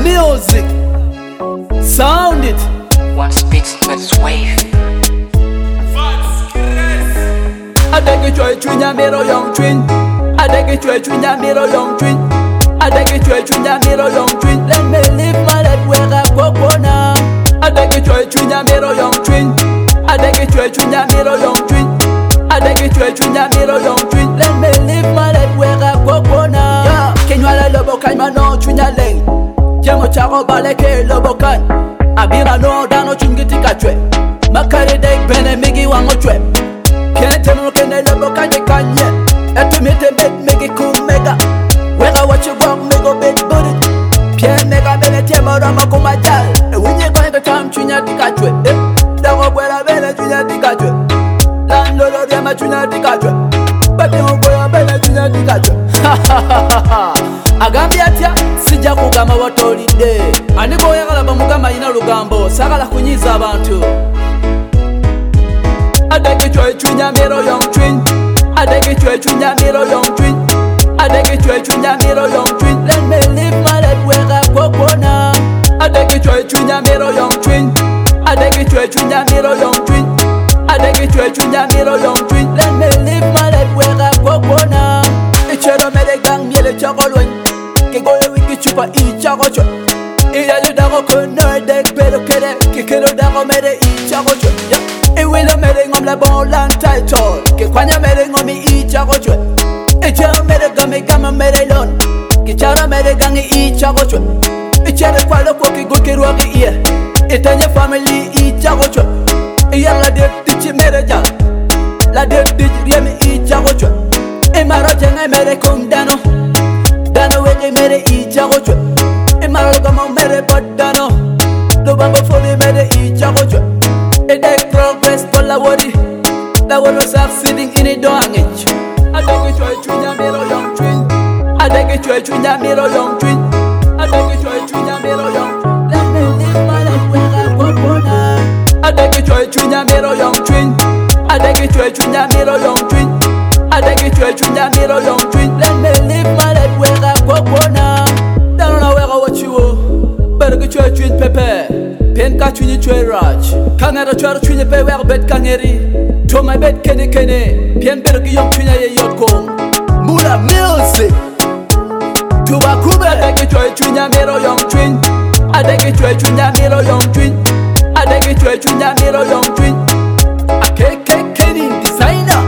music. Sound it. One speaks to its wave. I take it to a twin, young twin. I take it to a twin, young twin. I take it to a twin, young twin. Let me live my life where I go now. I take it to a twin, young twin. I take it to a twin, young twin. I take it to a twin, young twin. Let me live my life where I go now. Can you allow lobo kai mano twin lane? Jango charo baleke lobo kan. Abira no dano chungiti kachwe. Makare dek bene migi wango chwe. Kente mukene lobo kanye kanye. Etu mite bet migi kumega. Wega what you walk mego bet booty. Pien mega bene tiemo rama kumajal. E winye kwa ndo tam chunya dikachwe. Dago bwela bene chunya dikachwe. Landolo diama chunya dikachwe. Babi mboya bene chunya dikachwe. Agambia tia sija kugamba watolide. Aniko oyagala bamugamba ina lugambo sagala kunyiza abantu. I take it to a twin, young twin. I take it to a twin, young twin. I take it to a twin, young twin. Let me live my life where I go now. I take it to a twin, young twin. I take it to a twin, young twin. I take it to a twin, young twin. Let me live my life where I go now. It's your mere gang miele chocolate. Que go wiki chupa I chocolate. Iya you dago kono dek pero kere. Que kero dago mere I chocolate. E wilo mere ngom la bon lang title. Que kwanya mere ngomi I chocolate. E chero mere game gama mere lon. Que chara mere gangi I chocolate. E chere kwalo kwa ki go ki ruagi iya. E tanya family I chocolate. E yalla de tichi mere jal. La de tichi yemi I chocolate. E maro jenga mere kong dano. Dano wege mere I chocolate. E maro gamo mere podano. Do bango foli mere I chocolate. E dek progress for la wadi. La wadi was succeeding in a doangage. I take it to a twin, young twin. I take it to a twin, young twin. I take it to a twin, young twin. Let me live my life where I go now. I take it to a twin, young twin. I take it to a twin, young twin. I take it to a twin, young twin. Let me live my life where I go now. Don't know where I watch you. Better get to a twin, Pepe. Pen ka chunyi chwe raj Kangera chwara chunyi pe wer bet kangeri To my bet kene kene Pien bergi yom chunya ye yokong Mula music Tuba kube Adegi chwe chunya mero young twin Adegi chwe chunya mero young twin Adegi chwe chunya mero young twin Akeke designer